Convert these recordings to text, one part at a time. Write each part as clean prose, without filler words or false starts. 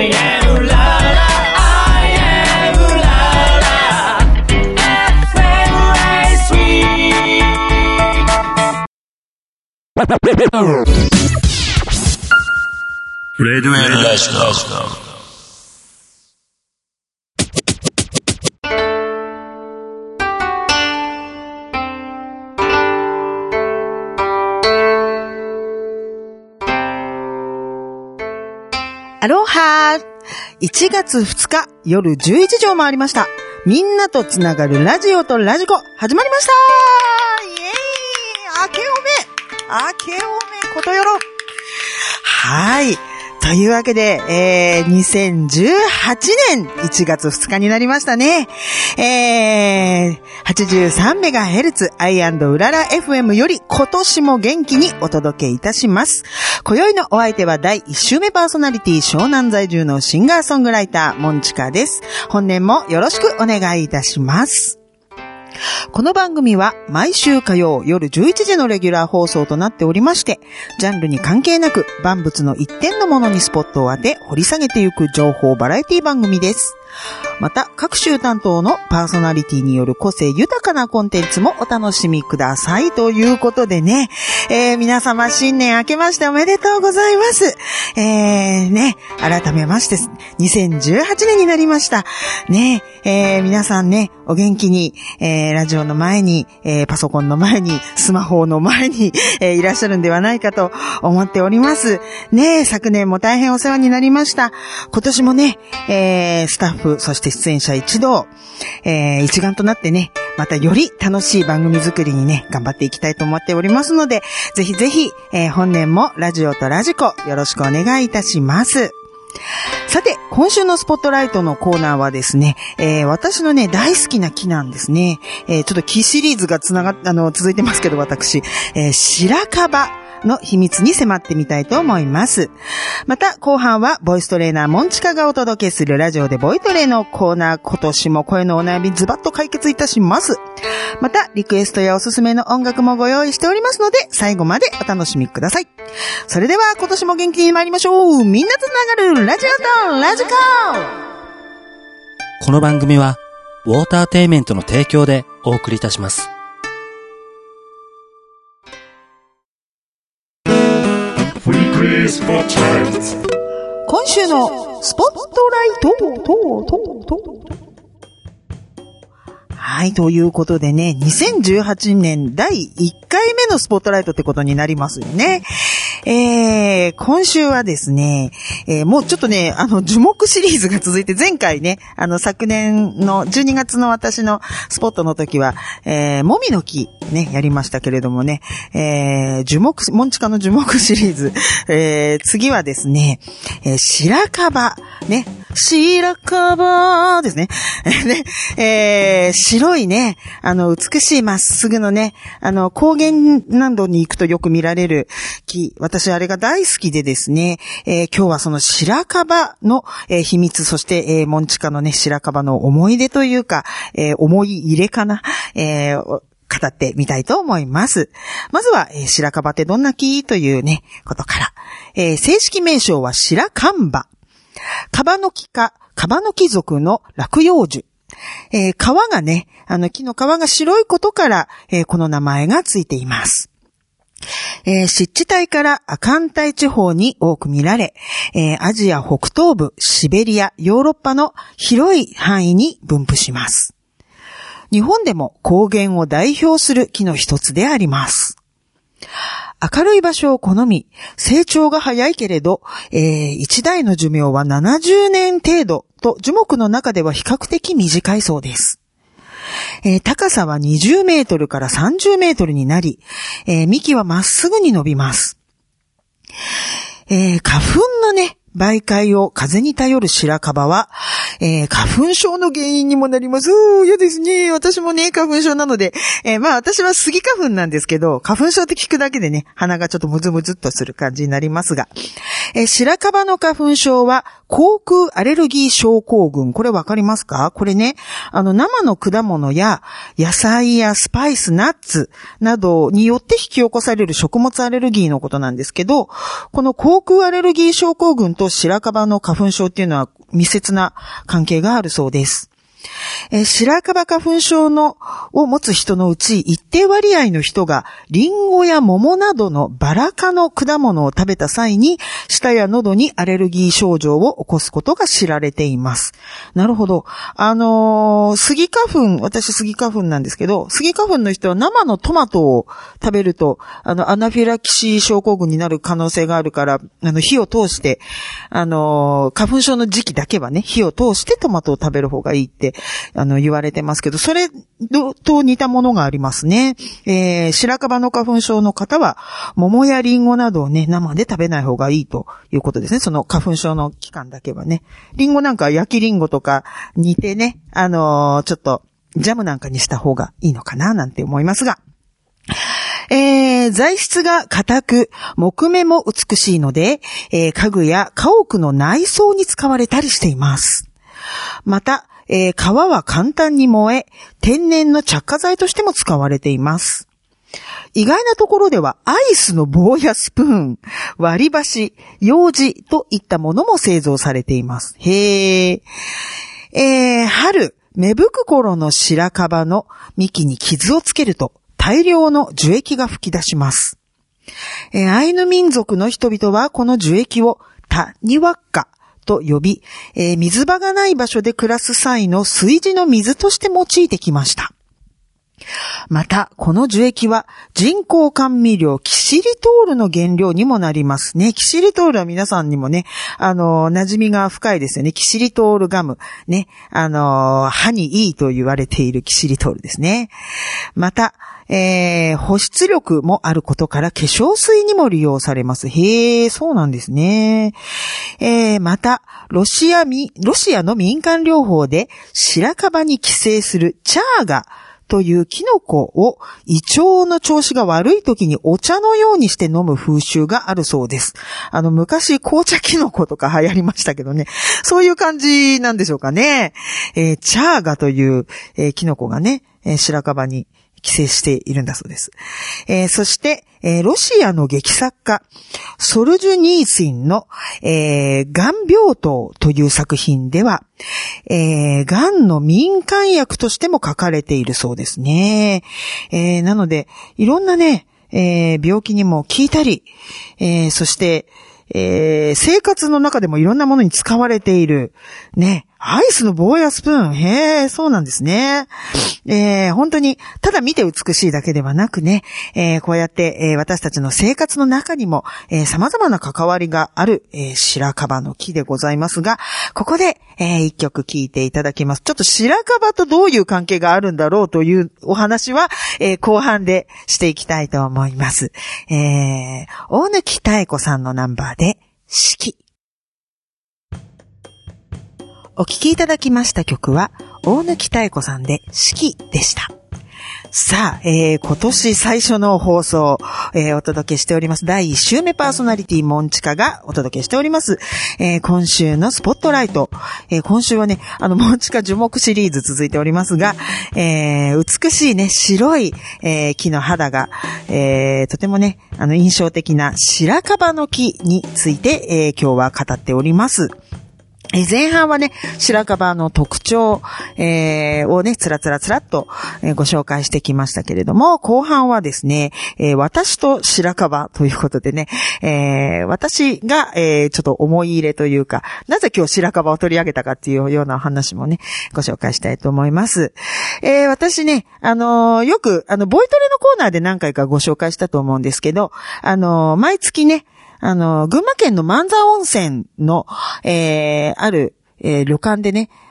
I am la la I am la la FM レディオエラジオアロハー。1月2日夜11時を回りました。みんなとつながるラジオとラジコ始まりました。イエーイ。明けおめことよろ。はい。というわけで、2018年1月2日になりましたね。83MHz I& うらら FM より今年も元気にお届けいたします。今宵のお相手は第1週目パーソナリティ湘南在住のシンガーソングライターモンチカです。本年もよろしくお願いいたします。この番組は毎週火曜夜11時のレギュラー放送となっておりまして、ジャンルに関係なく万物の一点のものにスポットを当て掘り下げていく情報バラエティ番組です。また各週担当のパーソナリティによる個性豊かなコンテンツもお楽しみくださいということでね、皆様新年明けましておめでとうございます。改めまして2018年になりましたね。皆さんねお元気に、ラジオの前に、パソコンの前にスマホの前に、いらっしゃるんではないかと思っておりますね。昨年も大変お世話になりました。今年もね、スタッフそして出演者一同、一丸となってね、またより楽しい番組作りにね、頑張っていきたいと思っておりますので、ぜひぜひ、本年もラジオとラジコよろしくお願いいたします。さて、今週のスポットライトのコーナーはですね、私のね、大好きな木なんですね。ちょっと木シリーズが続いてますけど、私、白樺の秘密に迫ってみたいと思います。また後半はボイストレーナーモンチカがお届けするラジオでボイトレのコーナー、今年も声のお悩みズバッと解決いたします。またリクエストやおすすめの音楽もご用意しておりますので、最後までお楽しみください。それでは今年も元気に参りましょう。みんなとつながるラジオとラジコ。 この番組はウォーターテイメントの提供でお送りいたします。 今週のスポットライト。はい、ということでね、2018年第1回目のスポットライトってことになりますよね。今週はですね、もうちょっとね、樹木シリーズが続いて、前回ね、昨年の12月の私のスポットの時は、もみの木ね、やりましたけれどもね、モンチカの樹木シリーズ、次はですね、白樺、ね、白樺ですね。白いね、美しいまっすぐのね、高原などに行くとよく見られる木、私あれが大好きでですね、今日はその白樺の、秘密、そして、モンチカのね、白樺の思い出というか、思い入れかな、語ってみたいと思います。まずは、白樺ってどんな木というね、ことから。正式名称は白樺葉。カバノキ科、カバノキ属の落葉樹。皮がね、木の皮が白いことから、この名前がついています。湿地帯から亜寒帯地方に多く見られ、アジア北東部、シベリア、ヨーロッパの広い範囲に分布します。日本でも高原を代表する木の一つであります。明るい場所を好み、成長が早いけれど、一代の寿命は70年程度と樹木の中では比較的短いそうです。高さは20メートルから30メートルになり、幹はまっすぐに伸びます。花粉のね、媒介を風に頼る白樺は、 花粉症の原因にもなります。嫌ですね。私もね、花粉症なので、私はスギ花粉なんですけど、花粉症って聞くだけでね、鼻がちょっとムズムズっとする感じになりますが、白樺の花粉症は、口腔アレルギー症候群。これわかりますか？これね、生の果物や野菜やスパイス、ナッツなどによって引き起こされる食物アレルギーのことなんですけど、この口腔アレルギー症候群と白樺の花粉症っていうのは密接な関係があるそうです。白樺花粉症を持つ人のうち一定割合の人がリンゴや桃などのバラ科の果物を食べた際に舌や喉にアレルギー症状を起こすことが知られています。なるほど。スギ花粉、私スギ花粉なんですけど、スギ花粉の人は生のトマトを食べるとアナフィラキシー症候群になる可能性があるから、火を通して、花粉症の時期だけはね、火を通してトマトを食べる方がいいって言われてますけど、それと似たものがありますね。白樺の花粉症の方は、桃やリンゴなどをね、生で食べない方がいいということですね。その花粉症の期間だけはね。リンゴなんか焼きリンゴとか煮てね、ちょっとジャムなんかにした方がいいのかななんて思いますが。材質が硬く、木目も美しいので、家具や家屋の内装に使われたりしています。また、皮は簡単に燃え、天然の着火剤としても使われています。意外なところでは、アイスの棒やスプーン、割り箸、楊枝といったものも製造されています。春、芽吹く頃の白樺の幹に傷をつけると、大量の樹液が吹き出します。アイヌ民族の人々はこの樹液をタニワッカと呼び、水場がない場所で暮らす際の炊事の水として用いてきました。また、この樹液は人工甘味料キシリトールの原料にもなりますね。キシリトールは皆さんにもね、馴染みが深いですよね。キシリトールガム。ね。歯にいいと言われているキシリトールですね。また、保湿力もあることから化粧水にも利用されます。そうなんですね。また、ロシアの民間療法で白樺に寄生するチャーガというキノコを胃腸の調子が悪い時にお茶のようにして飲む風習があるそうです。昔紅茶キノコとか流行りましたけどね。そういう感じなんでしょうかね。チャーガという、キノコがね、白樺に寄生しているんだそうです。そして、ロシアの劇作家、ソルジュニーツィンの、癌病棟という作品では、癌の民間薬としても書かれているそうですね。なので、いろんなね、病気にも効いたり、そして、生活の中でもいろんなものに使われている、ね、アイスの棒やスプーン。そうなんですね。本当に、ただ見て美しいだけではなくね、こうやって、私たちの生活の中にも、様々な関わりがある、白樺の木でございますが、ここで、一曲聴いていただきます。ちょっと白樺とどういう関係があるんだろうというお話は、後半でしていきたいと思います。大貫妙子さんのナンバーで、四季。お聴きいただきました曲は、大貫妙子さんで四季でした。さあ、今年最初の放送、お届けしております。第1週目パーソナリティモンチカがお届けしております。今週のスポットライト。今週はね、モンチカ樹木シリーズ続いておりますが、美しいね、白い、木の肌が、とてもね、印象的な白樺の木について、今日は語っております。前半はね、白樺の特徴、をね、つらっと、ご紹介してきましたけれども、後半はですね、私と白樺ということでね、私が、ちょっと思い入れというか、なぜ今日白樺を取り上げたかっていうような話もね、ご紹介したいと思います。私ね、よく、ボイトレのコーナーで何回かご紹介したと思うんですけど、毎月ね、群馬県の万座温泉の、ある、旅館でね、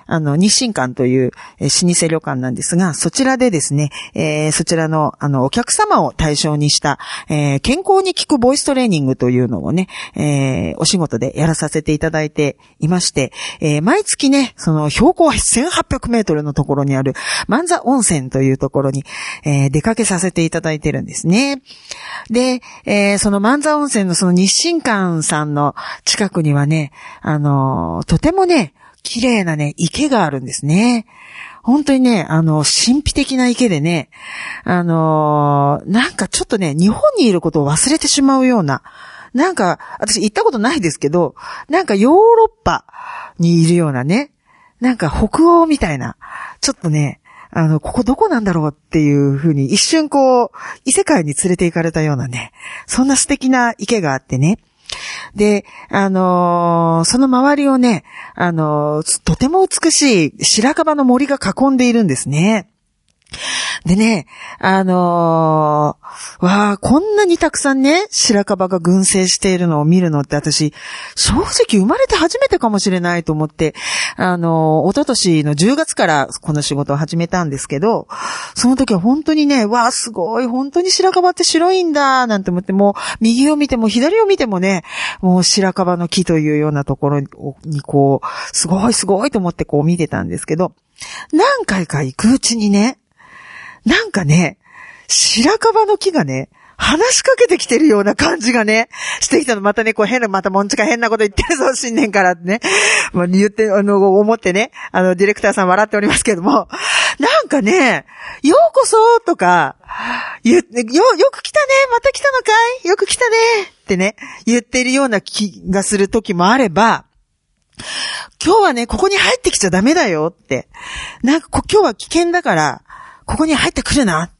日清館という、老舗旅館なんですが、そちらでですね、そちらの、お客様を対象にした、健康に効くボイストレーニングというのをね、お仕事でやらさせていただいていまして、毎月ね、その標高1800メートルのところにある万座温泉というところに、出かけさせていただいてるんですね。で、その万座温泉のその日清館さんの近くにはね、とてもね、綺麗なね、池があるんですね。本当にね、神秘的な池でね、なんかちょっとね、日本にいることを忘れてしまうような、なんか、私行ったことないですけど、なんかヨーロッパにいるようなね、なんか北欧みたいな、ちょっとね、ここどこなんだろうっていう風に一瞬こう、異世界に連れて行かれたようなね、そんな素敵な池があってね。で、その周りをね、とても美しい白樺の森が囲んでいるんですね。でね、こんなにたくさんね、白樺が群生しているのを見るのって私、正直生まれて初めてかもしれないと思って、一昨年の10月からこの仕事を始めたんですけど、その時は本当にね、すごい、本当に白樺って白いんだ、なんて思って、もう、右を見ても左を見てもね、もう白樺の木というようなところにこう、すごいすごいと思ってこう見てたんですけど、何回か行くうちにね、なんかね、白樺の木がね、話しかけてきてるような感じがね、してきたの。またね、こうまたモンチが変なこと言ってるぞ、新年からってね。もう思ってね、ディレクターさん笑っておりますけども、なんかね、ようこそとか、よく来たね、また来たのかいよく来たねってね、言ってるような気がする時もあれば、今日はね、ここに入ってきちゃダメだよって。なんか今日は危険だから、ここに入ってくるなって、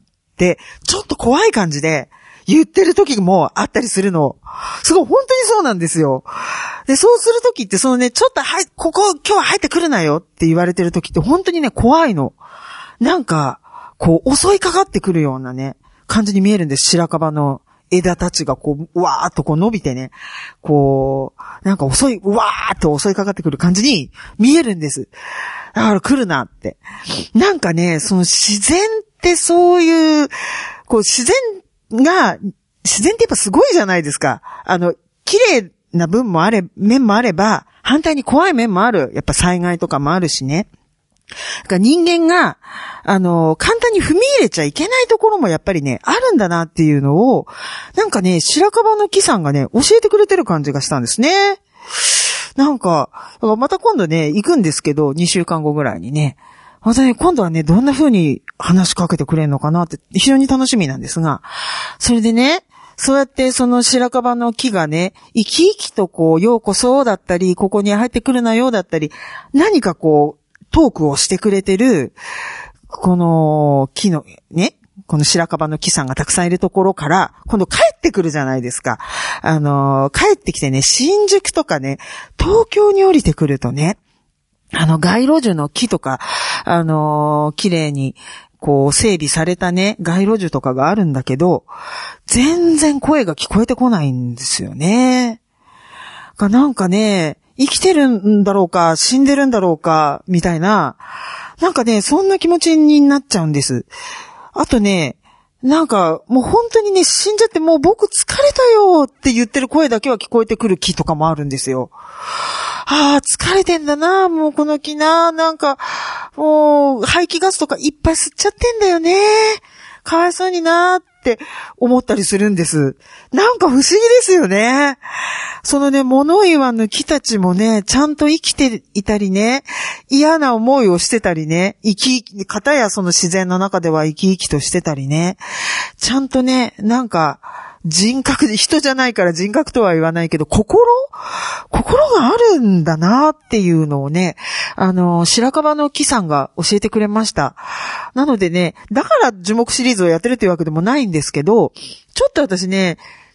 ちょっと怖い感じで言ってる時もあったりするの。すごい、本当にそうなんですよ。で、そうする時って、そのね、ちょっとここ今日は入ってくるなよって言われてる時って本当にね、怖いの。なんか、こう、襲いかかってくるようなね、感じに見えるんです。白樺の枝たちがこう、わーっとこう伸びてね、こう、なんかわーっと襲いかかってくる感じに見えるんです。だから来るなって。なんかね、その自然ってそういう、こう自然ってやっぱすごいじゃないですか。綺麗な面もあれば、反対に怖い面もある。やっぱ災害とかもあるしね。だから人間が、簡単に踏み入れちゃいけないところもやっぱりね、あるんだなっていうのを、なんかね、白樺の木さんがね、教えてくれてる感じがしたんですね。なんか、また今度ね、行くんですけど、2週間後ぐらいにね。またね、今度はね、どんな風に話しかけてくれるのかなって、非常に楽しみなんですが、それでね、そうやってその白樺の木がね、生き生きとこう、ようこそだったり、ここに入ってくるなよだったり、何かこう、トークをしてくれてる、この木の、ね、この白樺の木さんがたくさんいるところから、今度帰ってくるじゃないですか。帰ってきてね、新宿とかね、東京に降りてくるとね、街路樹の木とか、綺麗に、こう、整備されたね、街路樹とかがあるんだけど、全然声が聞こえてこないんですよね。なんかね、生きてるんだろうか、死んでるんだろうか、みたいな、なんかね、そんな気持ちになっちゃうんです。あとね、なんか、もう本当にね、死んじゃってもう僕疲れたよって言ってる声だけは聞こえてくる木とかもあるんですよ。疲れてんだな、もうこの木な、なんか、もう排気ガスとかいっぱい吸っちゃってんだよね。かわいそうになって思ったりするんです。なんか不思議ですよね。そのね、物言わぬ木たちもね、ちゃんと生きていたりね、嫌な思いをしてたりね、片やその自然の中では生き生きとしてたりね、ちゃんとね、なんか、人じゃないから人格とは言わないけど、心があるんだなっていうのをね、白樺の木さんが教えてくれました。なのでね、だから樹木シリーズをやってるっていうわけでもないんですけど、ちょっと私ね、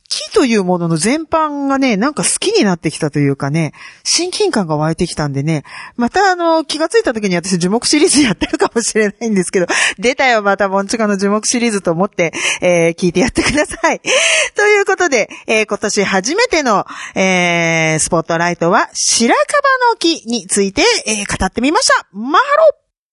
息というものの全般がね、なんか好きになってきたというかね、親近感が湧いてきたんでね、また気がついた時に私樹木シリーズやってるかもしれないんですけど、出たよまたモンチカの樹木シリーズと思って、聞いてやってください。ということで、今年初めての、スポットライトは白樺の木について、語ってみました。マハロ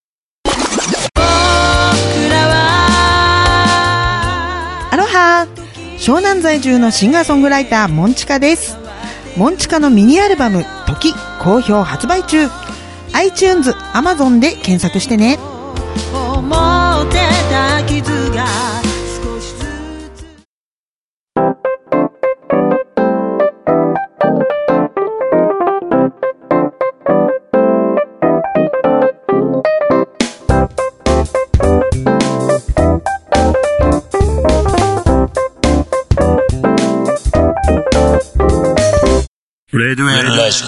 アロハ湘南在住のシンガーソングライターモンチカです。モンチカのミニアルバム時好評発売中。 iTunes、Amazon で検索してね。思ってた傷が少しずつレディオエルラジ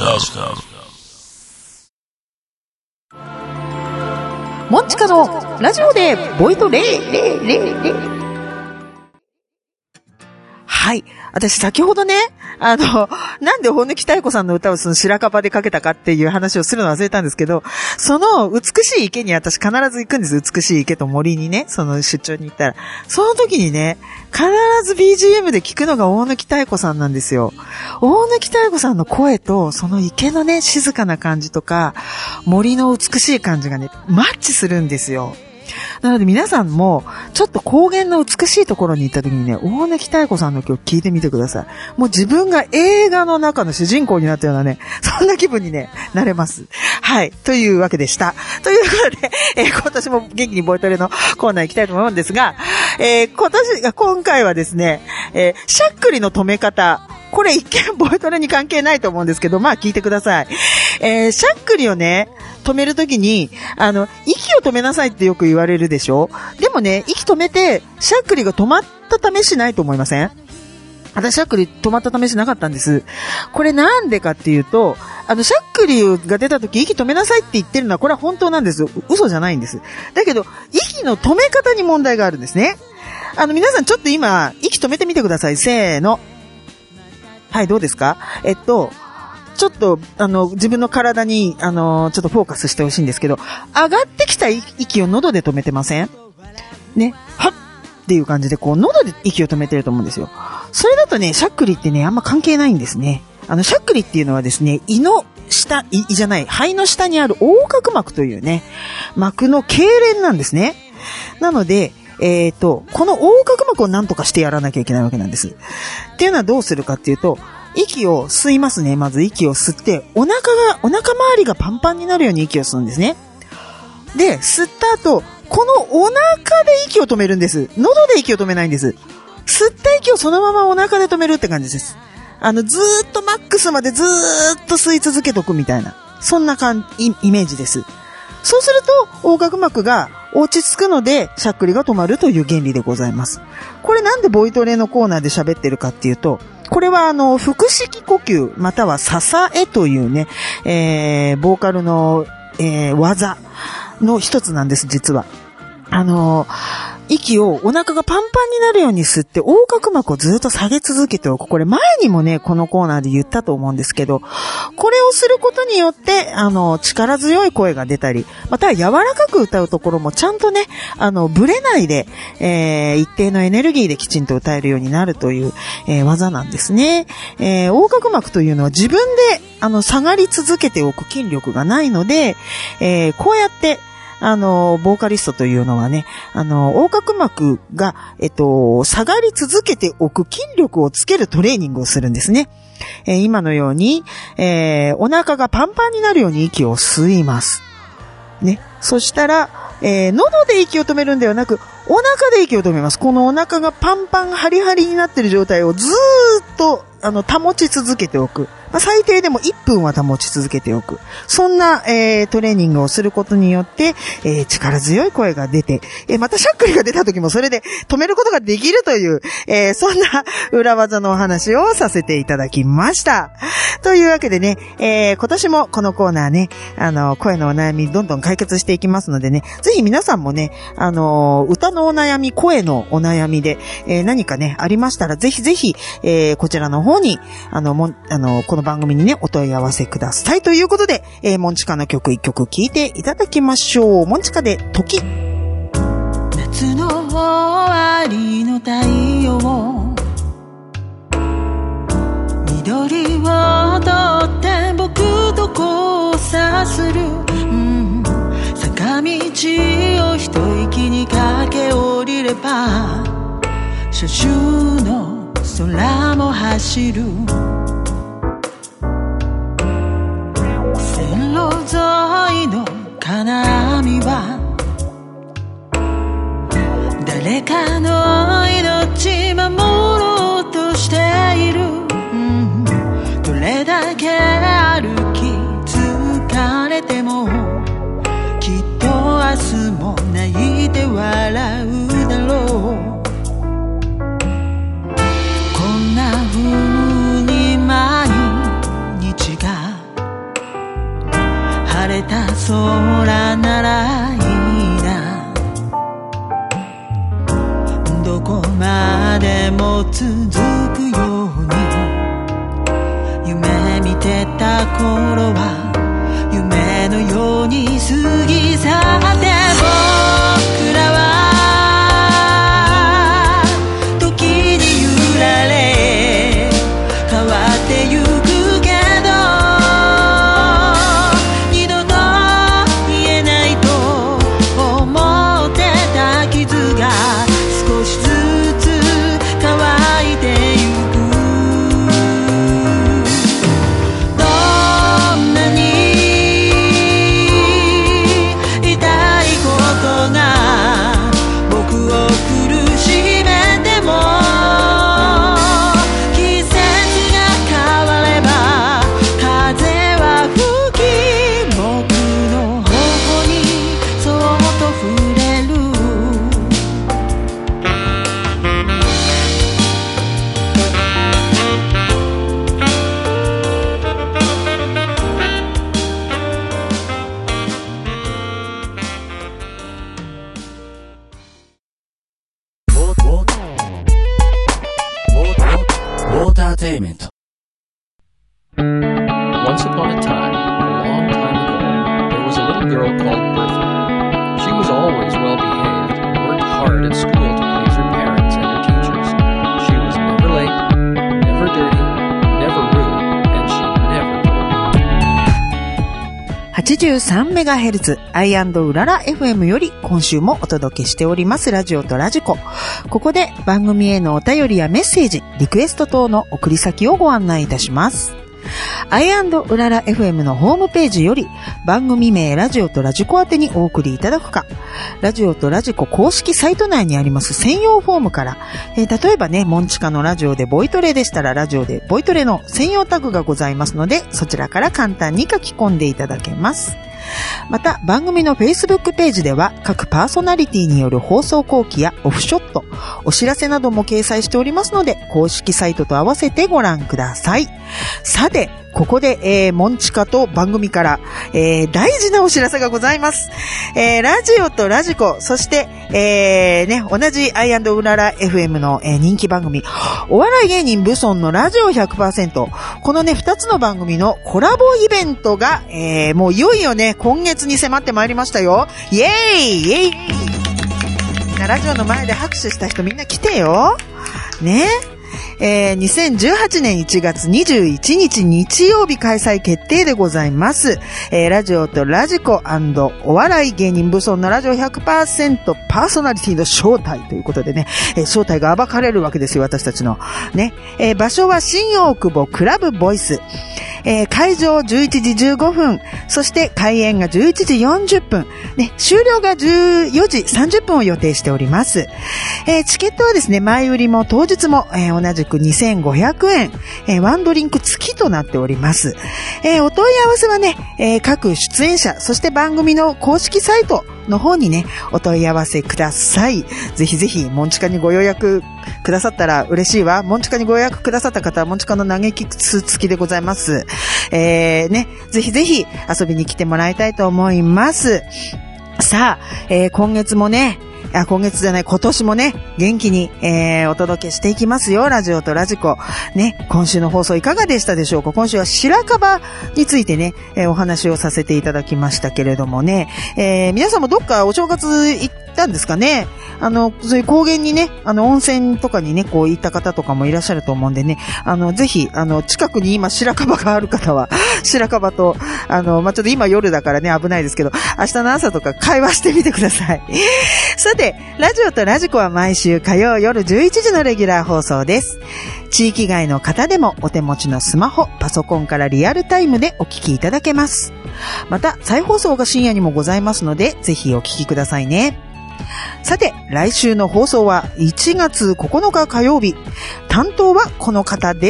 オ。 モンチカのラジオでボイトレイ。はい。私先ほどね、なんで大貫妙子さんの歌をその白樺でかけたかっていう話をするの忘れたんですけど、その美しい池に私必ず行くんです。美しい池と森にね、その出張に行ったら。その時にね、必ず BGM で聞くのが大貫妙子さんなんですよ。大貫妙子さんの声と、その池のね、静かな感じとか、森の美しい感じがね、マッチするんですよ。なので皆さんも、ちょっと高原の美しいところに行った時にね、大貫妙子さんの曲聴いてみてください。もう自分が映画の中の主人公になったようなね、そんな気分にね、なれます。はい。というわけでした。ということで、今年も元気にボイトレのコーナー行きたいと思うんですが、今回はですね、しゃっくりの止め方。これ一見ボイトレに関係ないと思うんですけど、まあ聞いてください。しゃっくりをね、止めるときに、息を止めなさいってよく言われるでしょ？でもね、息止めて、しゃっくりが止まった試しないと思いません？私、しゃっくり止まった試しなかったんです。これなんでかっていうと、しゃっくりが出たとき息止めなさいって言ってるのは、これは本当なんです。嘘じゃないんです。だけど、息の止め方に問題があるんですね。皆さんちょっと今、息止めてみてください。せーの。はい、どうですか？ちょっと、自分の体に、ちょっとフォーカスしてほしいんですけど、上がってきた息を喉で止めてません？ね。はっっていう感じで、こう、喉で息を止めてると思うんですよ。それだとね、しゃっくりってね、あんま関係ないんですね。しゃっくりっていうのはですね、肺の下にある横隔膜というね、膜の痙攣なんですね。なので、この横隔膜をなんとかしてやらなきゃいけないわけなんです。っていうのはどうするかっていうと、息を吸いますね。まず息を吸って、お腹周りがパンパンになるように息を吸うんですね。で、吸った後、このお腹で息を止めるんです。喉で息を止めないんです。吸った息をそのままお腹で止めるって感じです。ずーっとマックスまでずーっと吸い続けとくみたいな。そんなイメージです。そうすると、横隔膜が落ち着くので、しゃっくりが止まるという原理でございます。これなんでボイトレのコーナーで喋ってるかっていうと、これは腹式呼吸、または支えというね、ボーカルの、技の一つなんです、実は。息をお腹がパンパンになるように吸って横隔膜をずっと下げ続けておく。これ前にもね、このコーナーで言ったと思うんですけど、これをすることによって、力強い声が出たり、または柔らかく歌うところもちゃんとね、ブレないで、一定のエネルギーできちんと歌えるようになるという、技なんですね。横隔膜というのは自分で、下がり続けておく筋力がないので、こうやって、ボーカリストというのはね、横隔膜が、下がり続けておく筋力をつけるトレーニングをするんですね。今のように、お腹がパンパンになるように息を吸います。ね。そしたら、喉で息を止めるんではなく、お腹で息を止めます。このお腹がパンパンハリハリになっている状態をずーっと、保ち続けておく。 最低でも1分は保ち続けておく。そんな、トレーニングをすることによって、力強い声が出て、またしゃっくりが出た時もそれで止めることができるという、そんな裏技のお話をさせていただきました。というわけでね、今年もこのコーナーね、声のお悩みどんどん解決していきますのでね、ぜひ皆さんもね、歌のお悩み、声のお悩みで、何かね、ありましたら、ぜひぜひ、こちらの方に、この番組にね、お問い合わせください。ということで、モンチカの曲1曲聴いていただきましょう。モンチカで時。 夏の終わりの太陽、緑をとって僕と交差する、坂道を一息に駆け下りれば車種の空も走る、線路沿いの金網は誰かの命守ろうとしている、どれだけ歩き疲れてもきっと明日も泣いて笑うだろう、こんな風に毎日が晴れた空ならいいな、どこまでも続くように夢見てた頃は夢のように過ぎ去って、僕らは時に揺られ変わってゆくけど、二度と言えないと思ってた傷が少しずつ乾いてゆく、どんなに痛いことが僕を苦しめても、季節が変われば風は吹き、僕の頬にそっと触れる、 ウォーターテイメント。 Once upon a time, a long time ago, there was a little girl called Bertha. She was always well behaved and worked hard at school to please her parents and her teachers. She was never late, never dirty, never rude, and she never told. 83MHz I& うらら FM より今週もお届けしておりますラジオとラジコ。ここで番組へのお便りやメッセージ、リクエスト等の送り先をご案内いたします。I& うらら FM のホームページより番組名ラジオとラジコ宛てにお送りいただくか、ラジオとラジコ公式サイト内にあります専用フォームから、例えばね、モンチカのラジオでボイトレでしたらラジオでボイトレの専用タグがございますので、そちらから簡単に書き込んでいただけます。また番組の Facebook ページでは各パーソナリティによる放送後期やオフショット、お知らせなども掲載しておりますので、公式サイトと合わせてご覧ください。さて、ここで、モンチカと番組から、大事なお知らせがございます。ラジオとラジコ、そして、同じI& うらら FM の、人気番組、お笑い芸人ブソンのラジオ 100%。このね、2つの番組のコラボイベントが、もういよいよね、今月に迫ってまいりましたよ。イエーイイエーイ、みんなラジオの前で拍手した人みんな来てよ。ね。2018年1月21日日曜日開催決定でございます。ラジオとラジコ&お笑い芸人ブソンのラジオ 100% パーソナリティの正体ということでね、正体が暴かれるわけですよ、私たちの。ね。場所は新大久保クラブボイス。会場11時15分、そして開演が11時40分、ね、終了が14時30分を予定しております。チケットはですね、前売りも当日も、同同じく2500円、ワンドリンク付きとなっております。お問い合わせはね、各出演者、そして番組の公式サイトの方にね、お問い合わせください。ぜひぜひ、モンチカにご予約くださったら嬉しいわ。モンチカにご予約くださった方は、モンチカの嘆き付きでございます。ね、ぜひぜひ遊びに来てもらいたいと思います。さあ、今月もね、今年もね、元気に、お届けしていきますよ。ラジオとラジコ。ね、今週の放送いかがでしたでしょうか？今週は白樺についてね、お話をさせていただきましたけれどもね、皆さんもどっかお正月行ったんですかね？そういう高原にね、温泉とかにね、こう行った方とかもいらっしゃると思うんでね、ぜひ、近くに今白樺がある方は、白樺と、ちょっと今夜だからね、危ないですけど、明日の朝とか会話してみてください。さて、ラジオとラジコは毎週火曜夜11時のレギュラー放送です。地域外の方でもお手持ちのスマホ、パソコンからリアルタイムでお聞きいただけます。また、再放送が深夜にもございますので、ぜひお聞きくださいね。さて、来週の放送は1月9日火曜日。担当はこの方です。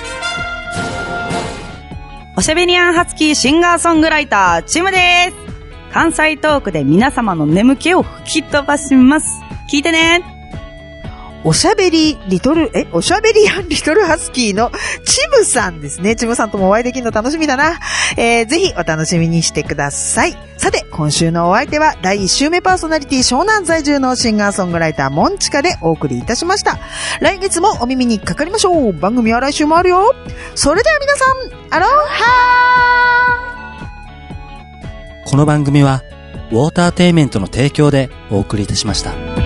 おしゃべりアンハスキーシンガーソングライター、チムです。関西トークで皆様の眠気を吹き飛ばします。聞いてね。 おしゃべりアンリトルハスキーのチムさんですね。チムさんともお会いできるの楽しみだな。ぜひお楽しみにしてください。さて、今週のお相手は第1週目パーソナリティ湘南在住のシンガーソングライターモンチカでお送りいたしました。来月もお耳にかかりましょう。番組は来週もあるよ。それでは皆さん、アロハー。 この番組はウォーターテイメントの提供でお送りいたしました。